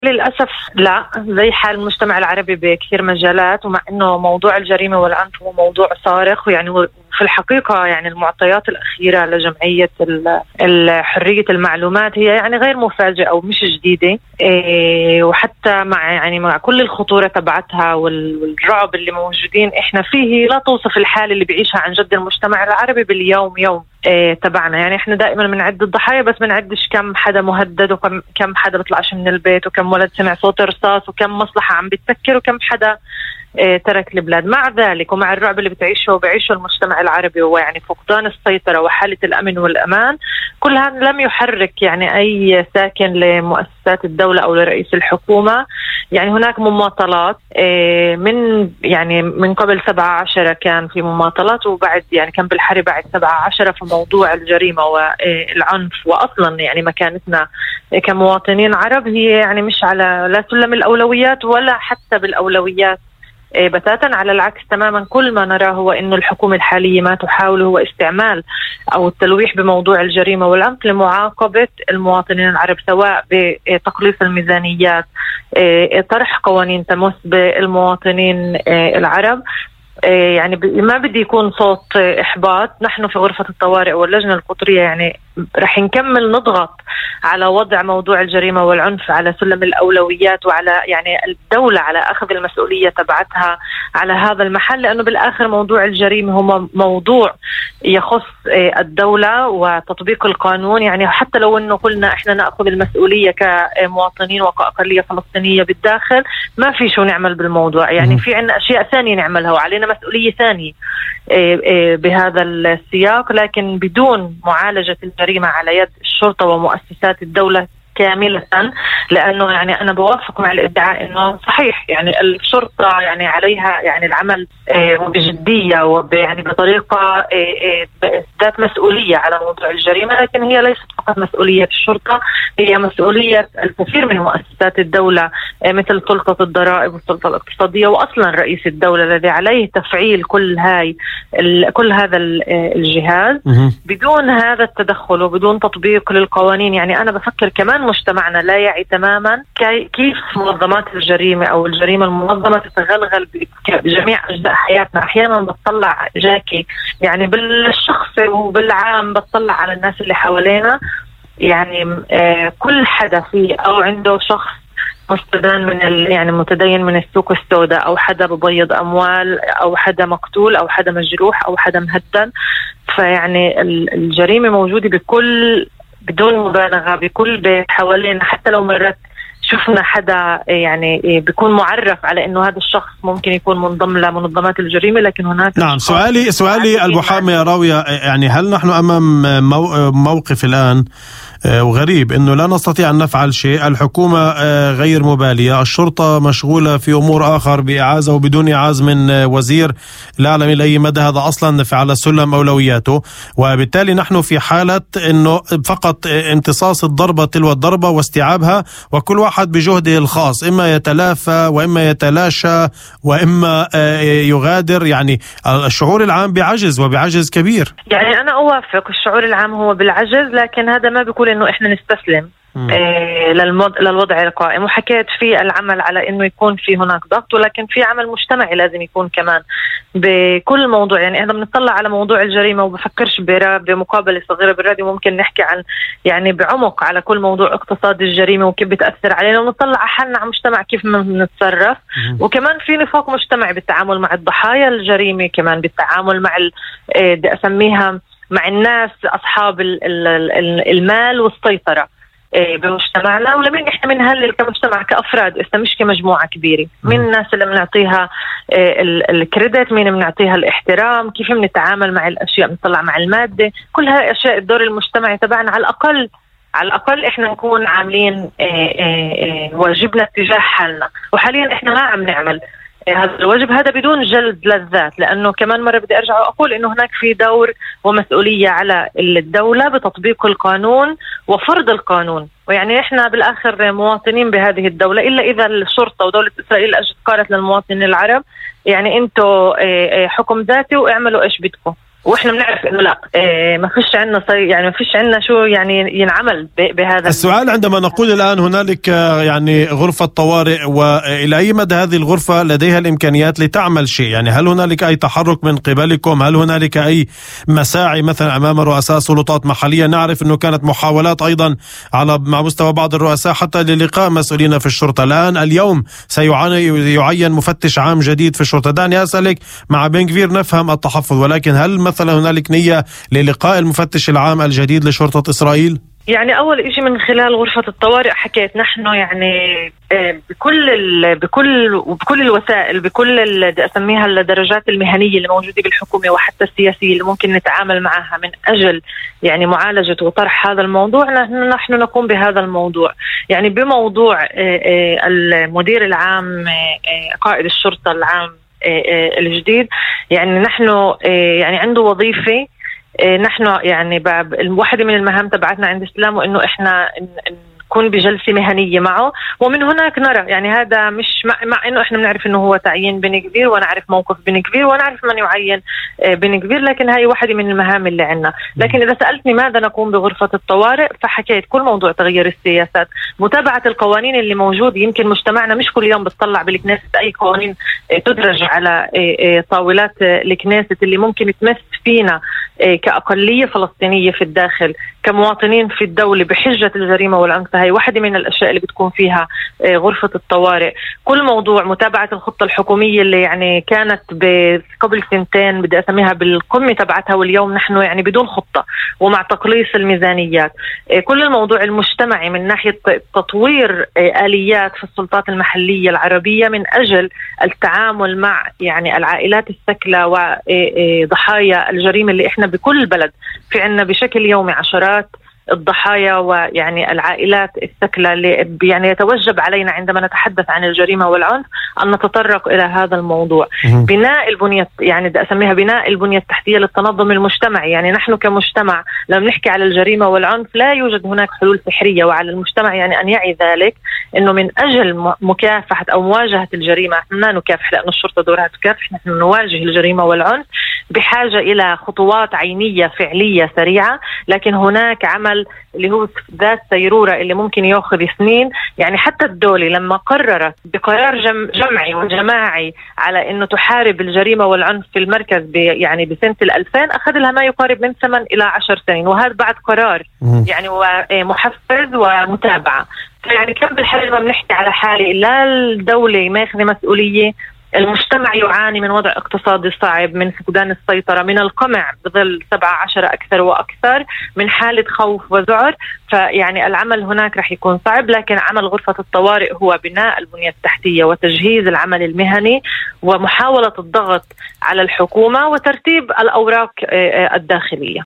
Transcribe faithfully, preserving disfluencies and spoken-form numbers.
للأسف لا، زي حال المجتمع العربي بكثير مجالات، ومع أنه موضوع الجريمة والعنف هو موضوع صارخ، ويعني في الحقيقة يعني المعطيات الأخيرة لجمعية حرية المعلومات هي يعني غير مفاجئة أو مش جديدة، وحتى مع يعني مع كل الخطورة تبعتها والرعب اللي موجودين إحنا فيه، لا توصف الحالة اللي بيعيشها عن جد المجتمع العربي باليوم يوم تبعنا. يعني إحنا دائما بنعد الضحايا بس بنعدش كم حدا مهدد، وكم كم حدا بيطلعش من البيت، وكم ولد سمع صوت رصاص، وكم مصلحة عم بتفكر، وكم حدا ترك البلاد. مع ذلك ومع الرعب اللي بتعيشه وبيعيشه المجتمع العربي، هو يعني فقدان السيطرة وحالة الأمن والأمان، كل هذا لم يحرك يعني أي ساكن لمؤسسات الدولة أو لرئيس الحكومة. يعني هناك مماطلات من يعني من قبل سبعة عشر كان في مماطلات، وبعد يعني كان بالحرب بعد سبعة عشر في موضوع الجريمة والعنف. وأصلا يعني مكانتنا كمواطنين عرب هي يعني مش على لا سلم الأولويات ولا حتى بالأولويات بتاتا، على العكس تماما. كل ما نراه هو إنه الحكومة الحالية ما تحاول هو استعمال أو التلويح بموضوع الجريمة والعنف لمعاقبة المواطنين العرب، سواء بتقليص الميزانيات، طرح قوانين تمس بالمواطنين العرب. يعني ما بدي يكون صوت إحباط. نحن في غرفة الطوارئ واللجنة القطرية يعني رح نكمل نضغط على وضع موضوع الجريمة والعنف على سلم الأولويات، وعلى يعني الدولة على أخذ المسؤولية تبعتها على هذا المحل، لأنه بالآخر موضوع الجريمة هو موضوع يخص الدولة وتطبيق القانون. يعني حتى لو أنه قلنا إحنا نأخذ المسؤولية كمواطنين وكأقلية فلسطينية بالداخل، ما في شو نعمل بالموضوع. يعني في عنا أشياء ثانية نعملها وعلينا مسؤولية ثانية بهذا السياق، لكن بدون معالجة الجريمة على يد الشرطة ومؤسسات الدولة كاملة. لأنه يعني أنا بوافق مع الادعاء إنه صحيح يعني الشرطة يعني عليها يعني العمل بجدية ويعني بطريقة ذات مسؤولية على موضوع الجريمة، لكن هي ليست فقط مسؤولية الشرطة، هي مسؤولية الكثير من مؤسسات الدولة مثل سلطة الضرائب والسلطة الاقتصادية، وأصلا رئيس الدولة الذي عليه تفعيل كل هاي كل هذا الجهاز. بدون هذا التدخل وبدون تطبيق للقوانين، يعني أنا بفكر كمان مجتمعنا لا يعي تماما كيف منظمات الجريمة أو الجريمة المنظمة تتغلغل بجميع أجزاء حياتنا. أحيانا بتطلع جاكي يعني بالشخص وبالعام، بتطلع على الناس اللي حوالينا، يعني آه كل حدا فيه أو عنده شخص مستدان من ال يعني متدين من السوق السوداء، أو حدا ببيض أموال، أو حدا مقتول، أو حدا مجروح، أو حدا مهدد. فيعني الجريمة موجودة بكل بدون مبالغة بكل بيت حوالينا. حتى لو مرات شفنا حدا يعني بيكون معرف على انه هذا الشخص ممكن يكون منضم لمنظمات الجريمة، لكن هناك نعم. سؤالي سؤالي المحامي يا راوية، يعني هل نحن امام موقف الان وغريب انه لا نستطيع ان نفعل شيء، الحكومة غير مبالية، الشرطة مشغولة في امور اخر باعازة وبدون اعاز من وزير لا اعلم الى اي مدى هذا اصلا في على سلم اولوياته، وبالتالي نحن في حالة انه فقط امتصاص الضربة تلو الضربة واستيعابها، وكل واحد بجهده الخاص، اما يتلافى واما يتلاشى واما يغادر. يعني الشعور العام بعجز وبعجز كبير. يعني انا اوافق، الشعور العام هو بالعجز، لكن هذا ما بيقول انه احنا نستسلم إيه للوضع القائم. وحكيت في العمل على انه يكون في هناك ضغط، ولكن في عمل مجتمعي لازم يكون كمان بكل موضوع. يعني احنا بنطلع على موضوع الجريمة وبفكرش بمقابلة صغيرة بالراديو، ممكن نحكي عن يعني بعمق على كل موضوع اقتصاد الجريمة وكيف بتأثر علينا، ونطلع حالنا على مجتمع كيف بنتصرف. وكمان في نفاق مجتمعي بالتعامل مع الضحايا الجريمة، كمان بالتعامل مع بدي اسميها مع الناس اصحاب المال والسيطرة بمجتمعنا. ولمين احنا بنهلل كمجتمع كأفراد، إذا مش كمجموعة كبيرة، من الناس اللي بنعطيها الكريدت، مين بنعطيها الاحترام، كيف بنتعامل مع الأشياء، بنطلع مع المادة، كل هاي أشياء الدور المجتمعي تبعنا. على الأقل على الأقل إحنا نكون عاملين واجبنا تجاه حالنا، وحاليا إحنا ما عم نعمل هذا الواجب هذا بدون جلد للذات. لأنه كمان مرة بدي أرجع وأقول إنه هناك في دور ومسؤولية على الدولة بتطبيق القانون وفرض القانون. ويعني إحنا بالآخر مواطنين بهذه الدولة، إلا إذا الشرطة ودولة إسرائيل أجت قالت للمواطنين العرب يعني أنتوا حكم ذاتي واعملوا إيش بدكم. واحنا بنعرف انه لا إيه ما فيش عندنا يعني ما فيش عندنا شو يعني ينعمل بهذا السؤال. عندما نقول الآن هنالك يعني غرفة طوارئ، وإلى أي مدى هذه الغرفة لديها الإمكانيات لتعمل شيء؟ يعني هل هنالك أي تحرك من قبلكم؟ هل هنالك أي مساعي مثلا أمام رؤساء سلطات محلية؟ نعرف أنه كانت محاولات أيضا على مع مستوى بعض الرؤساء حتى للقاء مسؤولين في الشرطة. الآن اليوم سيعين مفتش عام جديد في الشرطة. دعني أسألك، مع بن غفير نفهم التحفظ، ولكن هل مثلا هنالك نية للقاء المفتش العام الجديد لشرطة إسرائيل؟ يعني أول إشي من خلال غرفة الطوارئ حكيت نحن يعني بكل ال بكل وبكل الوسائل بكل اللي أسميها الدرجات المهنية اللي موجودة بالحكومة وحتى السياسية اللي ممكن نتعامل معها من أجل يعني معالجة وطرح هذا الموضوع، نحن نحن نقوم بهذا الموضوع. يعني بموضوع المدير العام قائد الشرطة العام الجديد، يعني نحن يعني عنده وظيفة. نحن يعني واحدة من المهام تبعتنا عند السلام وإنه إحنا نكون بجلسة مهنية معه، ومن هناك نرى يعني هذا مش مع, مع إنه إحنا بنعرف إنه هو تعيين بن غفير ونعرف موقف بن غفير ونعرف من يعين بن غفير، لكن هاي واحدة من المهام اللي عنا. لكن إذا سألتني ماذا نقوم بغرفة الطوارئ، فحكيت كل موضوع تغيير السياسات، متابعة القوانين اللي موجود. يمكن مجتمعنا مش كل يوم بتطلع بالكنيسة أي قوانين تدرج على طاولات الكنيسة اللي ممكن تمس فينا كأقلية فلسطينية في الداخل كمواطنين في الدولة بحجة الجريمة والعنف. هي واحدة من الأشياء اللي بتكون فيها غرفة الطوارئ. كل موضوع متابعة الخطة الحكومية اللي يعني كانت قبل سنتين بدي أسميها بالقمة تبعتها، واليوم نحن يعني بدون خطة ومع تقليص الميزانيات. كل الموضوع المجتمعي من ناحية تطوير آليات في السلطات المحلية العربية من أجل التعامل مع يعني العائلات الثكلى وضحايا الجريمة اللي إحنا بكل بلد في عنا بشكل يومي عشرات الضحايا ويعني العائلات الثكلى اللي يعني يتوجب علينا عندما نتحدث عن الجريمة والعنف أن نتطرق إلى هذا الموضوع. بناء البنية يعني بدي أسميها بناء البنية التحتية للتنظم المجتمعي. يعني نحن كمجتمع لما نحكي على الجريمة والعنف لا يوجد هناك حلول سحرية، وعلى المجتمع يعني أن يعي ذلك أنه من أجل مكافحة أو مواجهة الجريمة، نحن لا نكافح لأن الشرطة دورها تكافح، نحن نواجه الجريمة والعنف بحاجة إلى خطوات عينية فعلية سريعة. لكن هناك عمل اللي هو ذات سيرورة اللي ممكن يأخذ سنين. يعني حتى الدولة لما قررت بقرار جم جمعي وجماعي على إنه تحارب الجريمة والعنف في المركز يعني بسنة الألفين، أخذ لها ما يقارب من ثمان إلى عشر سنين، وهذا بعد قرار يعني محفز ومتابعة. يعني كم بالحالة ما بنحكي على حالة لا الدولة ما ياخذ مسؤولية، المجتمع يعاني من وضع اقتصادي صعب، من فقدان السيطرة، من القمع بظل سبعة عشر أكثر وأكثر، من حالة خوف وذعر. فيعني العمل هناك رح يكون صعب، لكن عمل غرفة الطوارئ هو بناء البنية التحتية وتجهيز العمل المهني ومحاولة الضغط على الحكومة وترتيب الأوراق الداخلية.